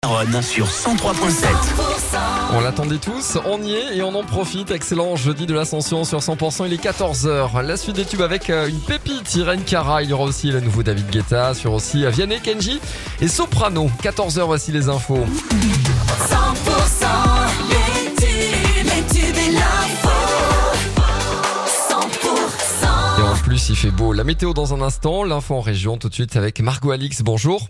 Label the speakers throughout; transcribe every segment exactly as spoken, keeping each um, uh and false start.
Speaker 1: Garonne sur cent trois virgule sept.
Speaker 2: On l'attendait tous, on y est et on en profite. Excellent jeudi de l'Ascension sur cent pour cent, il est quatorze heures. La suite des tubes avec une pépite, Irene Cara. Il y aura aussi le nouveau David Guetta, sur aussi Vianney, Kenji et Soprano. quatorze heures, voici les infos.
Speaker 3: cent pour cent, les tubes, les tubes et l'info. cent pour cent.
Speaker 2: Et en plus, il fait beau. La météo dans un instant, l'info en région tout de suite avec Margot Alix. Bonjour.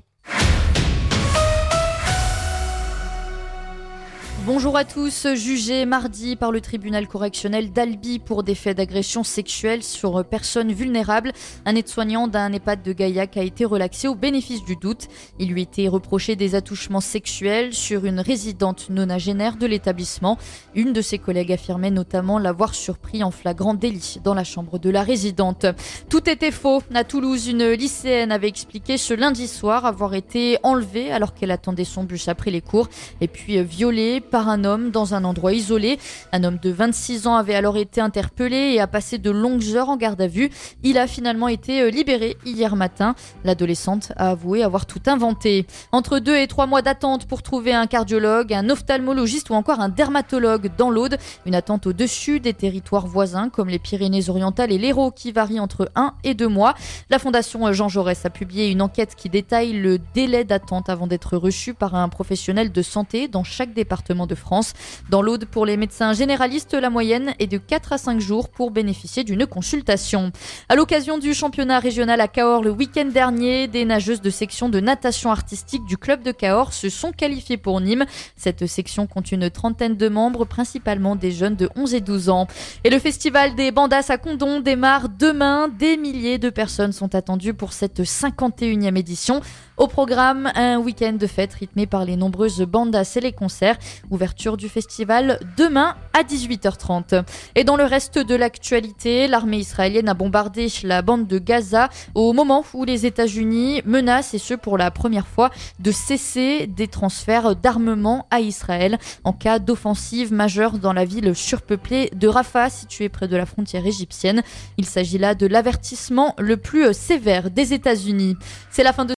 Speaker 4: Bonjour à tous. Jugé mardi par le tribunal correctionnel d'Albi pour des faits d'agression sexuelle sur personnes vulnérables, un aide-soignant d'un EHPAD de Gaillac a été relaxé au bénéfice du doute. Il lui était reproché des attouchements sexuels sur une résidente nonagénaire de l'établissement. Une de ses collègues affirmait notamment l'avoir surpris en flagrant délit dans la chambre de la résidente. Tout était faux. À Toulouse, une lycéenne avait expliqué ce lundi soir avoir été enlevée alors qu'elle attendait son bus après les cours et puis violée par un homme dans un endroit isolé. Un homme de vingt-six ans avait alors été interpellé et a passé de longues heures en garde à vue. Il a finalement été libéré hier matin. L'adolescente a avoué avoir tout inventé. Entre deux et trois mois d'attente pour trouver un cardiologue, un ophtalmologiste ou encore un dermatologue dans l'Aude. Une attente au-dessus des territoires voisins comme les Pyrénées-Orientales et l'Hérault qui varie entre un et deux mois. La Fondation Jean Jaurès a publié une enquête qui détaille le délai d'attente avant d'être reçu par un professionnel de santé dans chaque département de France. Dans l'Aude, pour les médecins généralistes, la moyenne est de quatre à cinq jours pour bénéficier d'une consultation. À l'occasion du championnat régional à Cahors le week-end dernier, des nageuses de section de natation artistique du club de Cahors se sont qualifiées pour Nîmes. Cette section compte une trentaine de membres, principalement des jeunes de onze et douze ans. Et le festival des Bandas à Condom démarre demain. Des milliers de personnes sont attendues pour cette cinquante et unième édition. Au programme, un week-end de fête rythmé par les nombreuses bandas et les concerts. Ouverture du festival demain à dix-huit heures trente. Et dans le reste de l'actualité, l'armée israélienne a bombardé la bande de Gaza au moment où les États-Unis menacent, et ce pour la première fois, de cesser des transferts d'armement à Israël en cas d'offensive majeure dans la ville surpeuplée de Rafah, située près de la frontière égyptienne. Il s'agit là de l'avertissement le plus sévère des États-Unis. C'est la fin de